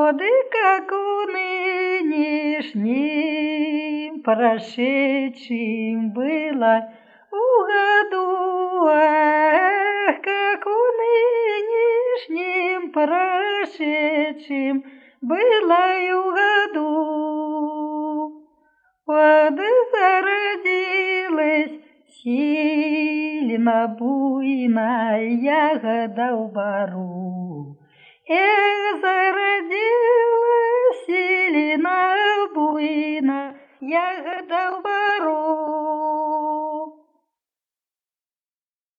годы, как у нынешним прошедшим было в году, эх, как у нынешним прошедшим было и в году. Вот зародилась сильно буйная ягода в бору. Эх, зародилась сильно буйная ягода